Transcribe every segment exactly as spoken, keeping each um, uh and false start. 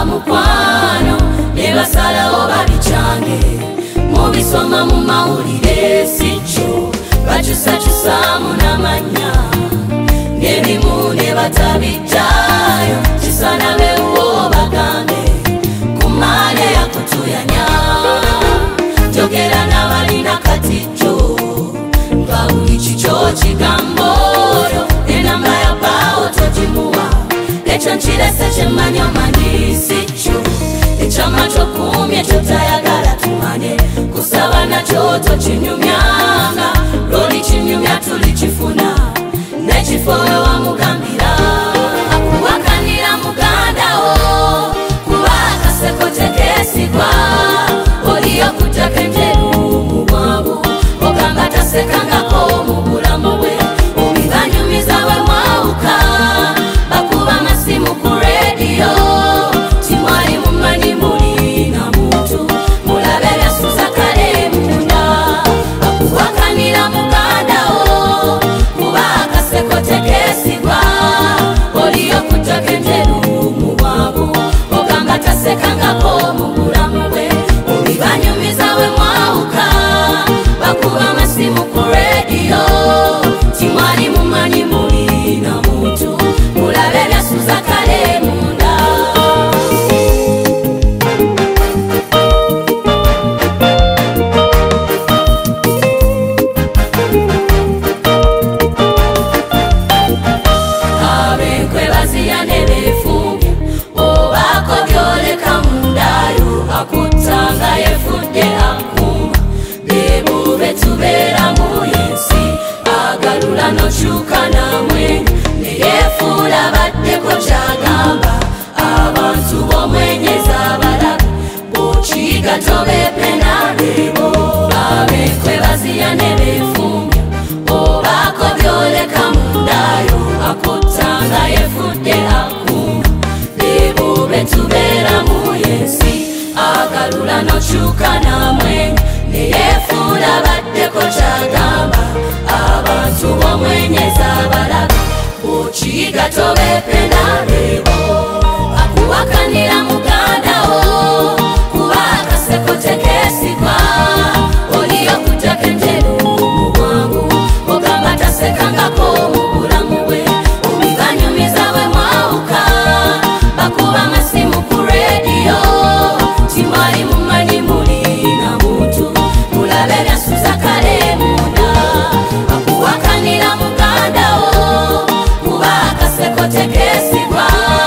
bamukwano ne basalawo babicyange mubisoma mu mawulire sikyo bakyusakyusaamu n'amannya n'ebimu ne batabijjayo kisana bewo bagambe ku maale yakutuyanya njogera n'abalina katijjo nga buli kikyo kigamboyo enamba ya bawo togimuwa ekyo nkirese kyemmanyi omanyi sikyo ekyama kyokumye kyotayagala tumanye kusaba nakyo tokinyumyanga lwoli kinyumya tulikifuna nekifo we wamugambira akuwakanira mugandawo kuba akaseko tekesigwa oliyo kutaka enjeru mu bwangu ogamba tasekangako mu bulamu bwe omibanyumiza bwe mwawuka bakuba amasimu ku rediyo timwali mumanyi mulina muntu mulabe byasuza kale munda akuwakanira mugandawo kuba akaseko tekesigwa oliyo kutaka enjeru mu bwangu ogamba tasekangako mu bulamu bwe omibanyumiza bwe mwawuka bakuba amasimu ku rediyo timwali mumanyi mulina muntu mulabe byasuza kale munda abenkwe baziya ne beefumbya obaako byoleka mundayo akuttanga yefudde akuma bebo betubeeramu yensi agalula nokyuka namwe neyefuula baddeko kyagamba abantu bomwenyeza abalabe bokiyiga tobepena bebo abenkwe baziya ne beefumbya obaako byoleka mundayo akuttanga yefudde akuma bebo betubeeramu yensi agalula nokyuka namwe neyefuula baddeko kyagamba abantu bomwenyeza abalabe bokiyiga tobepena bebo akuwakanira mugandawo kuba akaseko tekesigwa oliyo kutaka enjeru mu bwangu ogamba tasekangako mu bulamu bwe omibanyumiza bwe mwawuka bakuba amasimu ku rediyo timwali mumanyi mulina muntu mulabe byasuza kale munda akuwakanira mugandawo kuba akaseko tekesigwa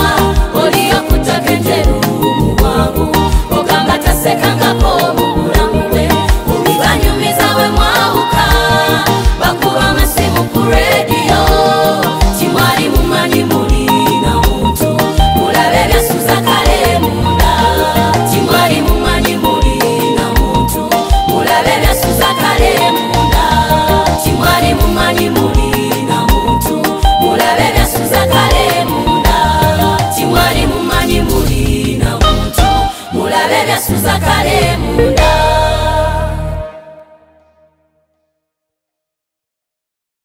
oliyo kutaka enjeru mu bwangu ogamba tasekangako mu bulamu bwe omibanyumiza bwe mwawuka bakuba amasimu ku rediyo timwali mumanyi mulina muntu mulabe byasuza kale munda timwali mumanyi mulina muntu mulabe byasuza kale munda timwali mumanyi mulina muntu mulabe byasuza kale munda timwali mumanyi mulina muntu mulabe byasuza kale munda